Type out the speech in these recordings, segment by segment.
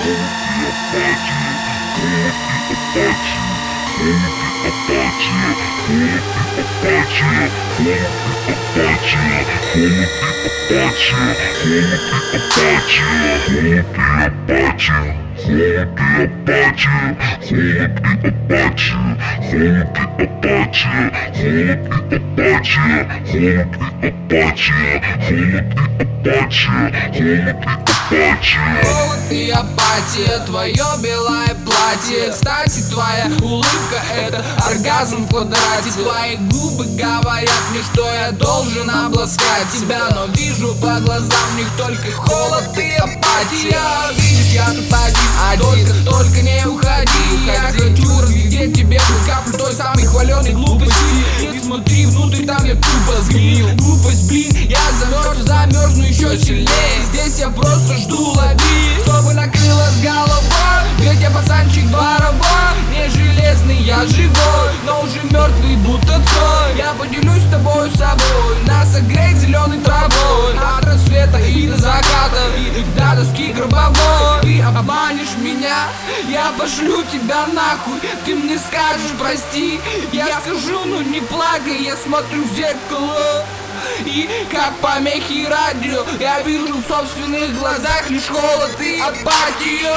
И апатия, твое белое платье. Кстати, твоя улыбка — это оргазм в квадрате. Твои губы говорят мне, что я должен обласкать тебя, но вижу по глазам в них только холод и апатия. Видишь, я тут один, только не уходи. Я хочу разглядеть тебе каплю той самой хваленой глупости. Не смотри внутрь, там я тупо сгнил. Глупость, блин, я замерзну еще сильнее. Здесь я просто жду, лови, чтобы накрыло с головой. Ведь я пацанчик дворовой, не железный, я живой, но уже мертвый, будто цой. Я поделюсь с тобой собой, нас согреть зеленой травой. От рассвета и до заката, и до доски гробовой. Ты обманешь меня, я пошлю тебя нахуй. Ты мне скажешь прости, я скажу, ну не плакай. Я смотрю в зеркало, и как помехи радио, я вижу в собственных глазах лишь холод и апатию.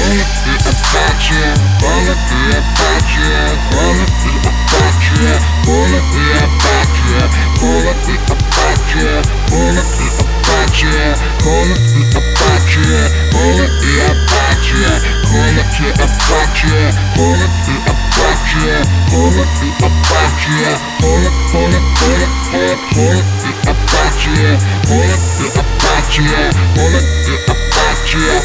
Холод и апатия, холод и апатия, холод и апатия, холод и апатия, холод и апатия, холод и апатия, холод и апатия, холод и апатия, холод и апатия, холод и апатия, холод и апатия, холод и апатия, холод и апатия,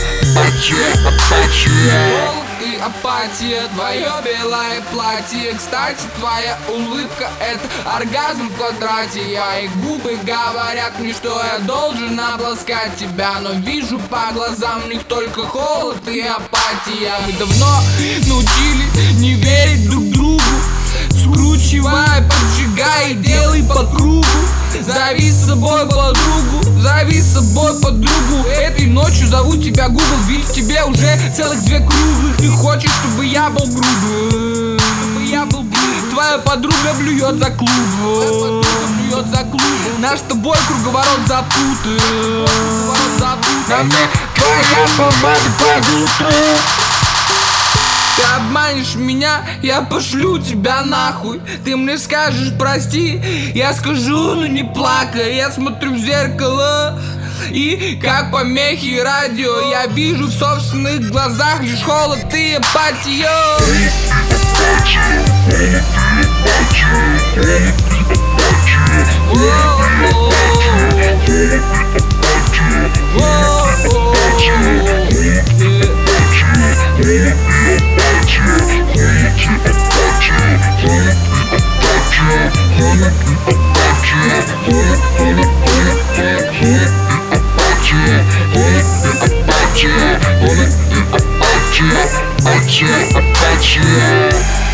апатия. И апатия, твое белое платье. Кстати, твоя улыбка — это оргазм в квадрате. Мои губы говорят мне, что я должен обласкать тебя, но вижу по глазам в них только холод и апатия. Мы давно научились не верить друг другу, скручивай, поджигай, делай по кругу. Зови с собой подругу, зови с собой подругу. Этой ночью зову тебя Google, ведь в тебе уже целых 2 круглых. Ты хочешь, чтобы я был грубым, чтобы я был грубым. Твоя подруга блюет за клубом, наш с тобой круговорот запутает. А мне твоя помада под утро. Ты обманешь меня, я пошлю тебя нахуй. Ты мне скажешь прости, я скажу, ну не плакай. Я смотрю в зеркало, и как помехи радио, я вижу в собственных глазах лишь холод и апатию. Апатия.